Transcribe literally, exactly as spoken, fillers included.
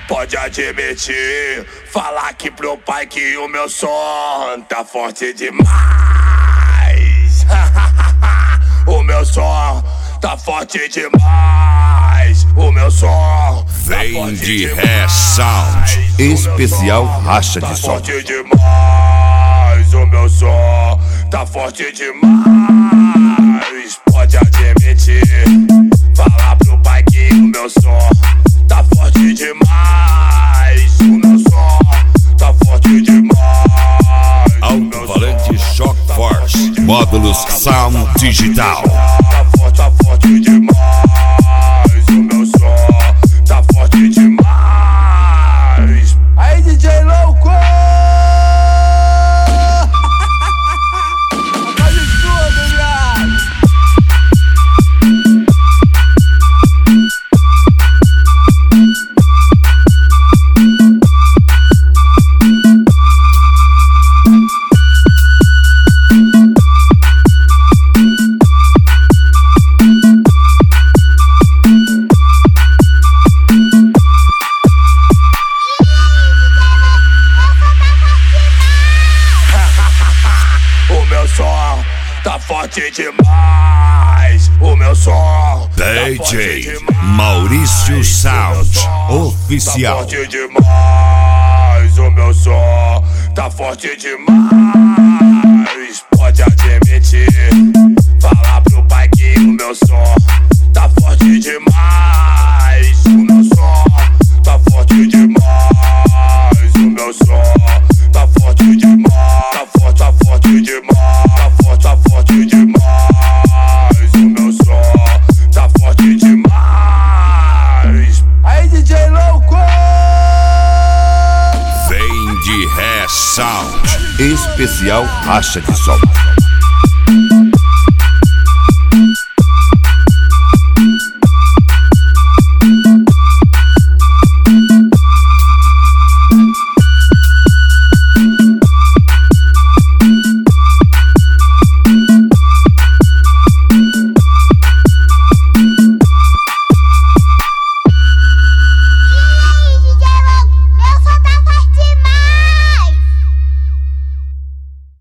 pode admitir, falar aqui pro pai que o meu som tá forte demais. O meu som tá forte demais. O meu som vem de Ré Sound, especial racha de som. Tá forte demais. O meu som tá forte demais. Pode admitir, falar pro pai que o meu som tá forte demais. O meu som tá forte demais. Alto-falante Shock Force, módulos Sound Digital. Tá forte, tá forte demais. O meu som tá forte demais. Aí, D J louco! Faz tudo, viado! Tá forte demais, o meu som D J Maurício Sound Oficial. Tá forte demais, o meu som tá forte demais. Pode admitir, falar pro pai que o meu som tá forte demais. O meu som tá forte demais. O meu som tá forte demais. Tá forte, tá forte demais. Tá forte, tá forte demais. O meu som tá forte demais. Aí, D J louco! Vem de Ré Sound, especial racha de som.